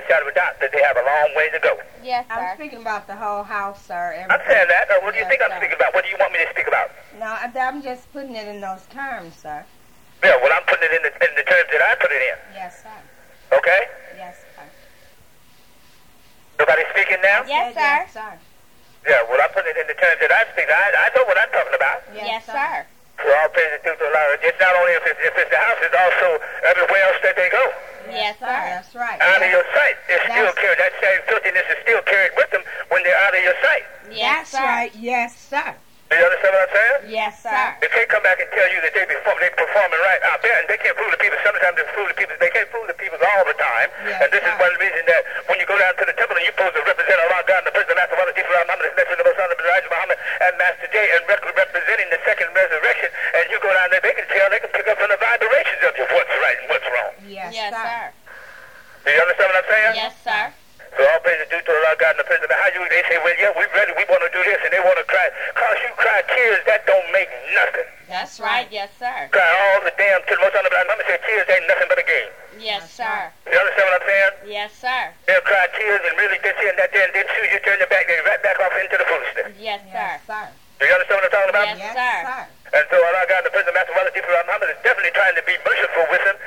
shadow of a doubt that they have a long way to go. Yes, sir. I'm speaking about the whole house, sir. Everything. I'm saying that. What do you Yes, think I'm sir. speaking about? What do you want me to speak about? No, I'm just putting it in those terms, sir. Yeah, well, I'm putting it in the terms that I put it in. Yes, sir. Okay? Yes, sir. Nobody speaking now? Yes, sir. Yes, sir. Yeah, well, I'm putting it in the terms that I speak. I know what I'm talking about. Yes, sir. So all praise is due to Allah. It's not only if it's the house, it's also everywhere else that they go. Yes, sir. That's right. Out of Yes. your sight. It's still carried. That same filthiness is still carried with them when they're out of your sight. Yes, That's right. Yes, sir. Do you understand what I'm saying? Yes, sir. They can't come back and tell you that they performing right out there, and they can't fool the people. Sometimes they fool the people. They can't fool the people all the time. Yes, and this is one reason that when you go down to the temple and you're supposed to represent Allah, God, and the President, Master Muhammad, Muhammad, the Most Honorable Elijah Muhammad, and Master J, and representing the second resurrection, and you go down there, they can pick up from the vibrations of you what's right and what's wrong. Yes, Yes, sir. sir. Do you understand what I'm saying? Yes, sir. So all praise is due to Allah, God, and the President. They say, well, yeah, we're ready, we want to do this, and they want to cry. Cause you cry tears, that don't make nothing. That's right. Yes, sir. Cry all the damn till most Honorable Muhammad said tears ain't nothing but a game. Yes, sir. You understand what I'm saying? Yes, sir. They'll cry tears and really this here and that there, and then soon as you turn their back, they right back off into the foolishness. Yes, Yes, sir. sir. Do you understand what I'm talking about? Yes, Yes, sir. sir. And so Allah, God, the President, Master Muhammad, Muhammad is definitely trying to be merciful with him.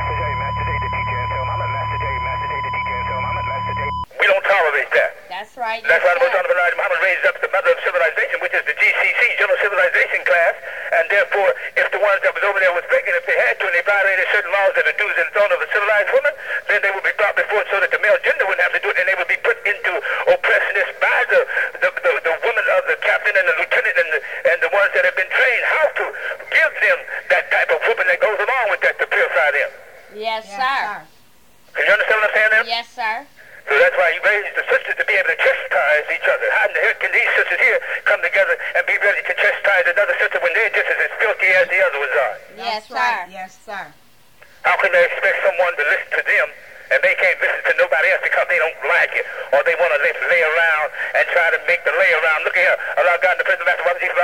We don't tolerate that. That's right. That's why Yes, the Most sir. Honorable Elijah Muhammad raised up the mother of civilization, which is the GCC, General Civilization Class, and therefore, if the ones that was over there was pregnant, if they had to, and they violated certain laws that are do's and don'ts of a civilized woman, then they would be brought before it so that the male gender wouldn't have to do it, and they would be put into oppression by the woman of the captain and the lieutenant and the ones that have been trained how to give them that type of whooping that goes along with that to purify them. Yes, Yes, sir. sir. Can you understand what I'm saying there? Yes, sir. So that's why he raised the sisters to be able to chastise each other. How in the heck can these sisters here come together and be ready to chastise another sister when they're just as filthy as the other ones are? Yes, That's right. sir. Yes, sir. How can they expect someone to listen to them and they can't listen to nobody else because they don't like it or they want to lay around and try to make the lay around? Look here, Allah, God, the President, Master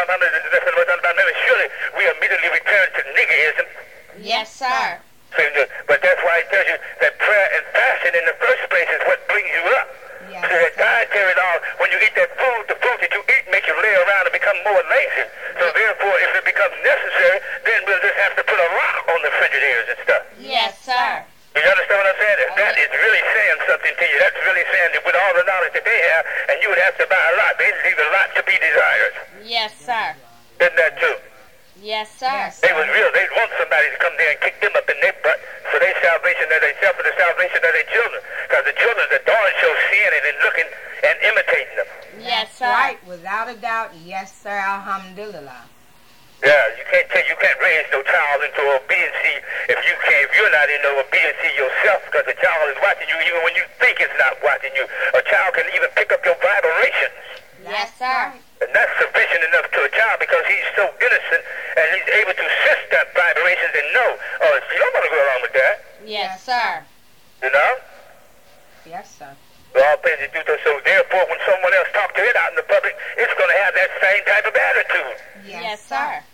Muhammad, surely we immediately return to niggerism. Yes, sir. But that's why he tells you that prayer and fasting in the first place is what brings you up. Yes, So that sir. dietary law, when you eat that food, the food that you eat makes you lay around and become more lazy. So therefore, if it becomes necessary, then we'll just have to put a rock on the refrigerators and stuff. Yes, sir. You understand what I'm saying? That is really saying something to you. That's really saying that with all the knowledge that they have, and you would have to buy a lot, they leave a lot to be desired. Yes, sir. Isn't that true? Yes, sir. Yes. They was real. They'd want somebody to come there and kick them up in their butt for their salvation of themselves, for the salvation of their children. Because the children, the darn show seeing it and looking and imitating them. Yes, That's sir. right. Without a doubt. Yes, sir. Alhamdulillah. Yeah, you can't raise no child into obedience if you're not in no obedience yourself, because the child is watching you even when you think it's not watching you. A child can even pick up your vibrations. Yes, That's sir. right. And that's sufficient enough to a child because he's so innocent and he's able to sense that vibrations and know, oh, you don't want to go along with that, Yes, sir. you know? Yes, sir. So all praise is due to, so therefore when someone else talks to it out in the public, it's going to have that same type of attitude. Yes, sir.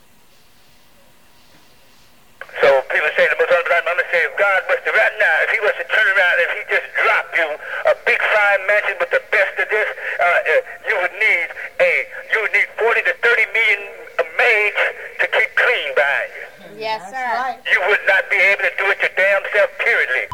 So people say the Most Honorable Muhammad say, if God was to right now, if he was to turn around, if he just dropped you a big fine mansion with the best of this, you would need 40 to 30 million maids to keep clean behind you. Yes, That's sir. right. You would not be able to do it your damn self, periodly.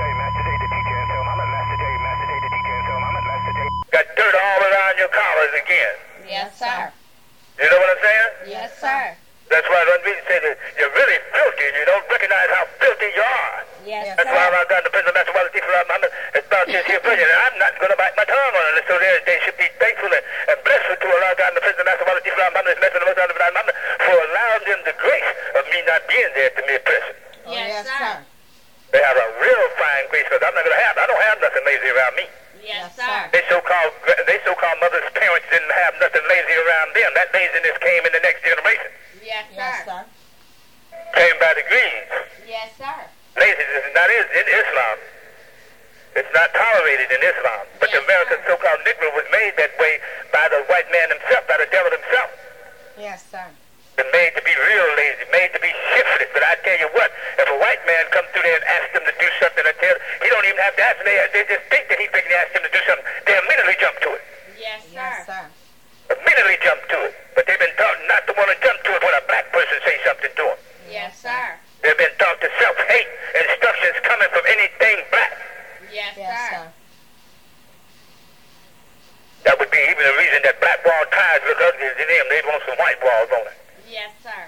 Got dirt all around your collars again. Yes, sir. You know what I'm saying? Yes, sir. That's why one reason say that you're really filthy and you don't recognize how filthy you are. Yes, That's why sir. I'm God, the President, Master Muhammad, it's about this here president. I'm not going to bite my tongue on it. So they should be thankful and blessed to Allah, God, the President, Master Muhammad, for allowing them the grace of me not being there to me present. Yes, sir. They have a real fine grace because I don't have nothing lazy around me. Yes, sir. They so-called mothers' parents didn't have nothing lazy around them. That laziness came in the next generation. Yes, Yes, sir. sir. Came by degrees. Yes, sir. Laziness is not in Islam. It's not tolerated in Islam. But the Yes, American sir. so-called Negro was made that way by the white man himself, by the devil himself. Yes, sir. Been made to be real lazy, made to be shiftless. But I tell you what, if a white man comes through there and asks them to do something, I tell he don't even have to ask them. They just think that he's thinking to ask them to do something. They immediately jump to it. Yes, sir. Yes, sir. Immediately jump to it. But they've been taught not to want to jump to it when a black person says something to them. Yes, sir. They've been taught to self-hate instructions coming from anything black. Yes, Yes, sir. sir. That would be even the reason that black wall ties look ugly to them. They want some white walls on it. Yes, sir.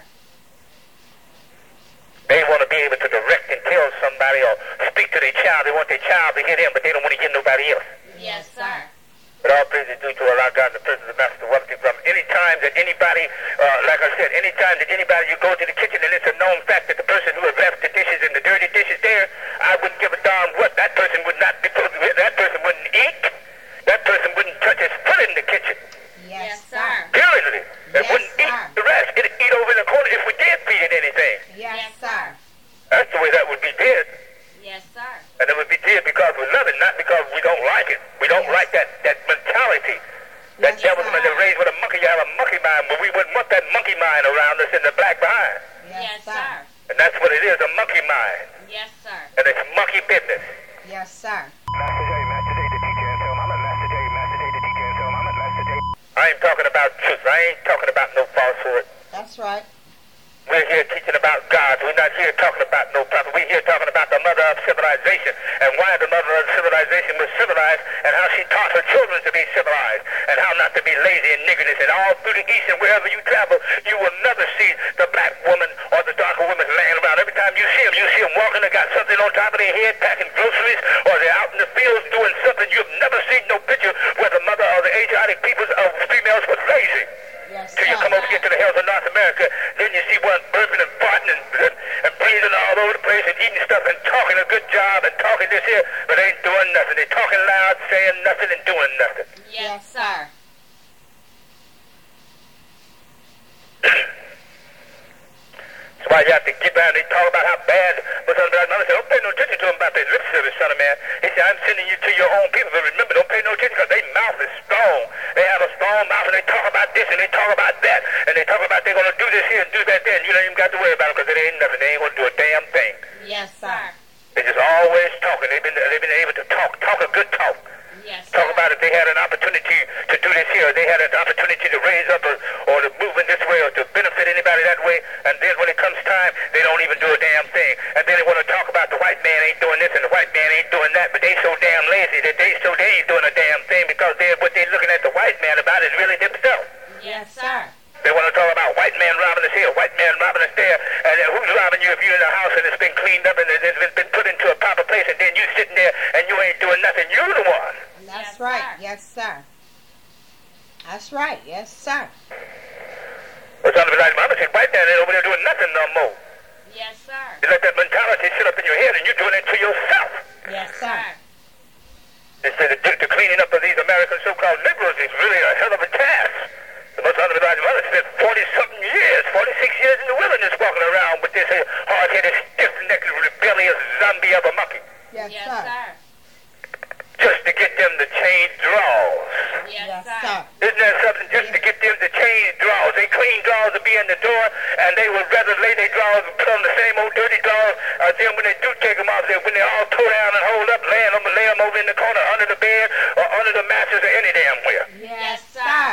They want to be able to direct and tell somebody or speak to their child. They want their child to hear them, but they don't want to hear nobody else. Yes, sir. But all praise is due to Allah God, the presence of the Master Wealthy. From any time that anybody, like I said, any time that anybody, you go to the kitchen and it's a known fact that the person who has left the dishes and the dirty dishes there, I wouldn't give a darn what. That person would not be, that person wouldn't eat. That person wouldn't touch his foot in the kitchen. Yes, Yes, sir. sir. Period. And Yes, wouldn't sir. eat the rest. It'd eat over in the corner if we did feed it anything. Yes, Yes, sir. That's the way that would be did. Yes, sir. And it would be did because we love it, not because we don't like it. We don't Yes. like that mentality. That Yes, devil sir. when they're raised with a monkey, you have a monkey mind, but we wouldn't want that monkey mind around us in the black behind. Yes, sir. And that's what it is, a monkey mind. Yes, sir. And it's monkey business. Yes, sir. Master J, the teacher, and tell Muhammad, Master J, the teacher, and tell Muhammad, Master J. I ain't talking about truth. I ain't talking about no falsehood. That's right. We're here teaching about God. We're not here talking about no prophet. We're here talking about the mother of civilization and why the mother of civilization was civilized and how she taught her children to be civilized and how not to be lazy and niggardliness. And all through the East and wherever you travel, you will never see the black woman or the darker woman laying around. Every time you see them walking, they got something on top of their head, packing groceries, or they're out in the fields doing something. You've never seen no picture where the mother or the Asiatic peoples of females was lazy. Yes, Till you sir. come over here to the hills of North America, then you see one burping and farting and breathing all over the place and eating stuff and talking a good job and talking this here, but ain't doing nothing. They talking loud, saying nothing and doing nothing. Yes, sir. That's why you have to get down. They talk about how bad but son of a mother said, don't pay no attention to them about their lip service, son of man. He said, I'm sending you to your own people, but remember, don't pay no attention because their mouth is strong. They have a strong mouth and they talk about this and they talk about that and they talk about they're going to do this here and do that there, and you don't even got to worry about them because it ain't nothing. They ain't going to do a damn thing. Yes, sir. They're just always talking. They've been able to talk a good talk. Yes, Talk sir. about if they had an opportunity to do this here, they had an opportunity to raise up or to move in this way or to benefit anybody that way, and then when it comes time, they don't even do a damn thing. And then they want to talk about the white man ain't doing this and the white man ain't doing that, but they so damn lazy that they ain't doing a damn thing because what they're looking at the white man about is really themselves. Yes, sir. They want to talk about white man robbing us here, white man robbing us there, and then who's robbing you if you're in a house and it's been cleaned up and it's been put into a proper place, and then you sitting there and you ain't doing nothing. You're the one. That's Yes, right. sir. Yes, sir. That's right. Yes, sir. But son of a like mama said, white man ain't over there doing nothing no more. Yes, sir. You let that mentality sit up in your head and you're doing it to yourself. Yes, sir. Instead of the cleaning up of these American so-called liberals is really a hell of a task. The most son of a like mother spent 40-something years, 46 years in the wilderness walking around with this hard-headed, stiff-necked, rebellious zombie of a monkey. Yes, Yes, sir. sir. Just to get them to change draws. Yes, Yes, sir. sir. Isn't that something? Just to get them to change draws. They clean draws to be in the door, and they would rather lay their draws and put on the same old dirty draws. Then when they do take them off, when they all toe down and hold up, lay them over in the corner under the bed or under the mattress or any damn where. Yes, Yes, sir. sir.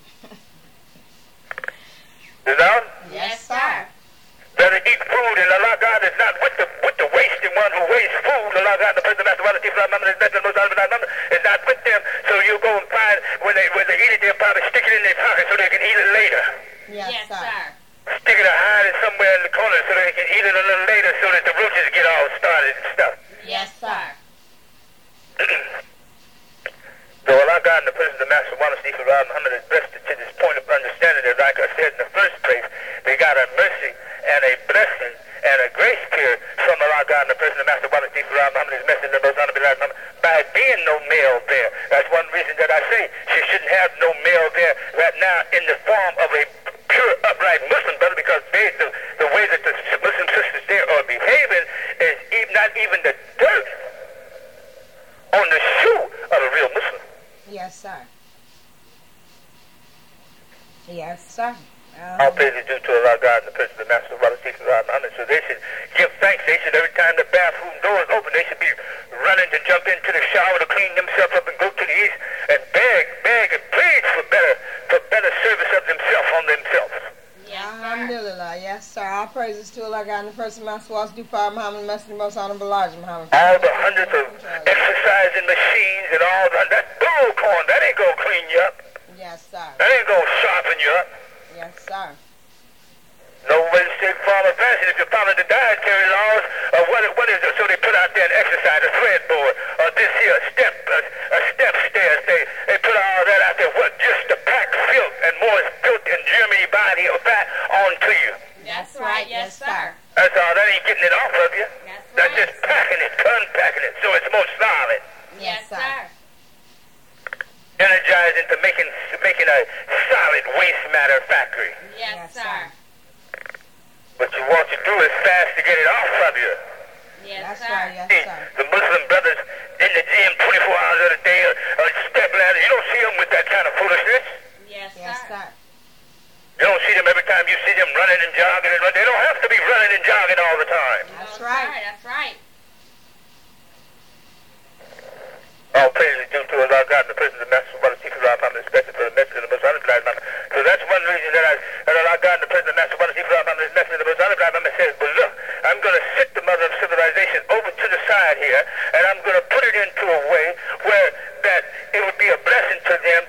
You know? Yes, sir. Rather eat food, and Allah God is not with the wasting one who wastes food. Allah God, the person that's the is not with them. So you go and find when they eat it, they'll probably stick it in their pocket so they can eat it later. Yes, Yes, sir. sir. Stick it or hide it somewhere in the corner so they can eat it a little later so that the roaches get all started and stuff. Yes, sir. So Allah God and the person, the Master Wanastifa Muhammad is blessed to this point of understanding that, like I said in the first place, they got a mercy and a blessing and a grace period from Allah God and the person, the Master Wanastifa Muhammad is messing the most honorable Muhammad by being no male there. That's one reason that I say she shouldn't have no male there right now in the form of a pure, upright Muslim, brother, because the way that the Muslim sisters there are behaving is not even the dirt on the shoe of a real Muslim. Yes, sir. Yes, sir. All praise is due to Allah God and the person of the Master of Allah, Muhammad. So they should give thanks. They should, every time the bathroom door is open, they should be running to jump into the shower to clean themselves up and go to the east and beg and plead for better service of themselves on themselves. Yes, sir. Alhamdulillah. Yes, sir. All praises to Allah God and the person of Master Walls, Dufar Muhammad, Messenger, most honorable Elijah Muhammad. All the hundreds of exercising machines and all that bullcorn, that ain't gonna clean you up. Yes, sir. That ain't gonna sharpen you up. Yes, sir. No way to say follow fashion if you're following the dietary laws or what is it? So they put out there an exercise, a thread board, or this here, a step stairs. They put all that out there. What, just to pack filth and more filth and Germany body or fat onto you. That's right. Yes, sir. That's all. That ain't getting it off of you. That's right. just packing it, unpacking it, so it's more solid. Yes, sir. Energized into making a solid waste matter factory. Yes, sir. What you want to do is fast to get it off of you. Yes, That's sir. right. Yes, See, sir. the Muslim brothers in the gym 24 hours of the day are step ladders. You don't see them with that kind of foolishness. Yes, Yes, sir. sir. You don't see them every time you see them running and jogging. They don't have to be running and jogging all the time. That's No, right. sir. That's right. All praise is due to Allah God and the person of the Master of Allah, Chief of Allah, Muhammad, respected for the message of the Most Honorable Muhammad. So that's one reason that Allah God and the person of the Master of Allah, Chief of Allah, Muhammad, message of the Most Honorable Muhammad says, but look, I'm going to sit the mother of civilization over to the side here, and I'm going to put it into a way where that it would be a blessing to them.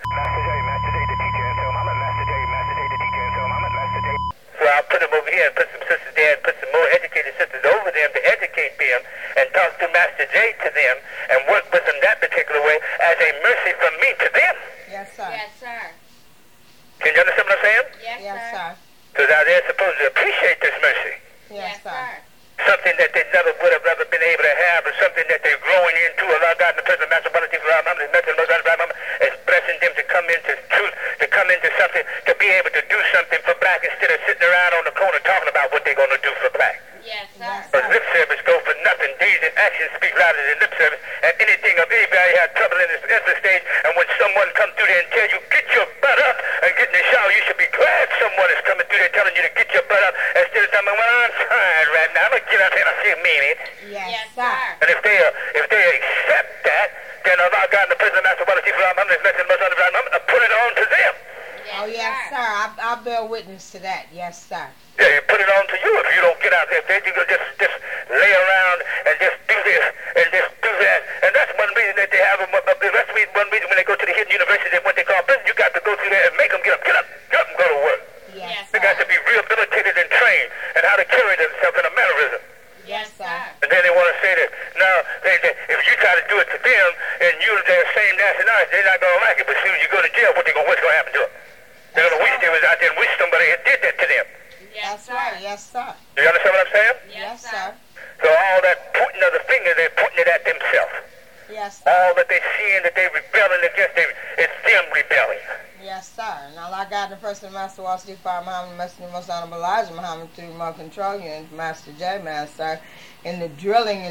So I'll put them over here and put some sisters there and put some more educated sisters over them to educate them and talk to Master J to them and work with them that particular way as a mercy from me to them. Yes, sir. Yes, sir. Can you understand what I'm saying? Yes, Yes, sir. sir. Because they're supposed to appreciate this mercy. Yes, sir. Something that they never would have ever been able to have, or something that they're growing into. Allah God and the person of Master Quality for our Muhammad, is blessing them to come into truth, to come into something, to be able to do something for black instead of sitting around on the corner talking about what they're going to do for black. Yes, sir. Yes, But lip service go for nothing. Deeds and actions speak louder than lip service. And anything of anybody had trouble in this stage, and when someone comes through there and tell you, get your butt up and get in the shower, you should be glad someone is coming through there telling you to get your butt up instead of telling me, well, I'm fine right now. I'm going to get up here in a few minutes. Yes, Yes, sir. sir. And if they accept that, then Allah God and the President Master Wallace Chief Muhammad is messing most of the put it on to them. Oh, yes, sir. I'll bear witness to that. Yes, sir. Yeah, you put it on to you if you don't get out there. If they just lay around and just do this and just do that. And that's one reason that they have them. That's one reason when they go to the hidden university and what they call prison, you got to go through there and make them get up and go to work. Yes, They got to be rehabilitated and trained and how to carry themselves in a mannerism. Yes, sir. And then they want to say that, no, if you try to do it to them and you're their same nationality, they're not going to like it. But as soon as you go to jail, what's going to happen to them? They're going to wish they was out there and wish somebody had did that to them. Yes, That's sir. right. Yes, sir. You understand what I'm saying? Yes, sir. So all that pointing of the finger, they're pointing it at themselves. Yes, sir. All that they seeing that they rebelling against, it's them rebelling. Yes, sir. And Allah God, the person of Master Wall Street Fire Muhammad, Messenger, most honorable Elijah Muhammad, through remote control unit, Master J, Master, in the drilling,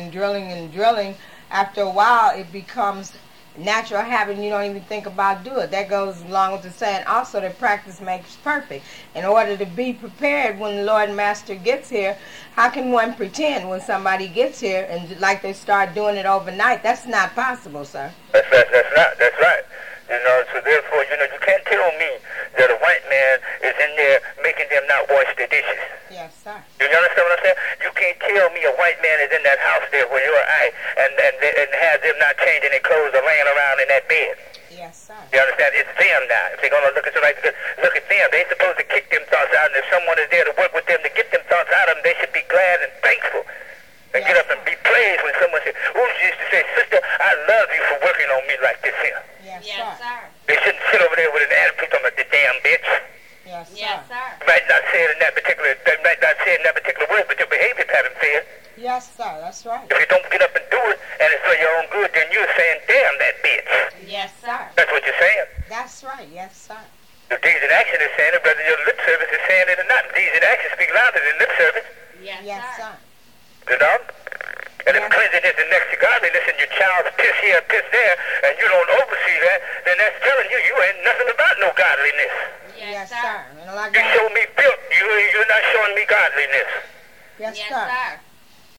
after a while it becomes natural habit and you don't even think about doing it. That goes along with the saying also that practice makes perfect. In order to be prepared when the Lord and Master gets here, how can one pretend when somebody gets here and like they start doing it overnight? That's not possible, sir. That's right. You know, so therefore, you can't tell me that a white man is in there making them not wash their dishes. Yes, sir. You understand what I'm saying? You can't tell me a white man is in that house there where you're at and has them not changing their clothes or laying around in that bed. Yes, sir. You understand? It's them now. If they're going to look at you like this, look at them. They're supposed to kick them thoughts out, and if someone is there to work with them to get them thoughts out of them, they should be glad and thankful. And get up and be praised when someone says, she used to say, sister, I love you for working on me like this here. Yes, Yes, sir. sir. They shouldn't sit over there with an attitude on the damn bitch. Yes, sir. Yes, sir. You might not say it in that particular, word, but your behavior pattern says. Yes, sir. That's right. If you don't get up and do it, and it's for your own good, then you're saying, damn that bitch. Yes, sir. That's what you're saying. That's right. Yes, sir. The deeds and action is saying it, whether your lip service is saying it or not. Deeds and action speak louder than lip service. Yes, Yes, sir. sir. You know? And if Yes. cleanliness is next to godliness and your child's piss here, piss there, and you don't oversee that, then that's telling you ain't nothing about no godliness. Yes, sir. And Allah You God. show me filth. You're not showing me godliness. Yes, Yes, sir. sir.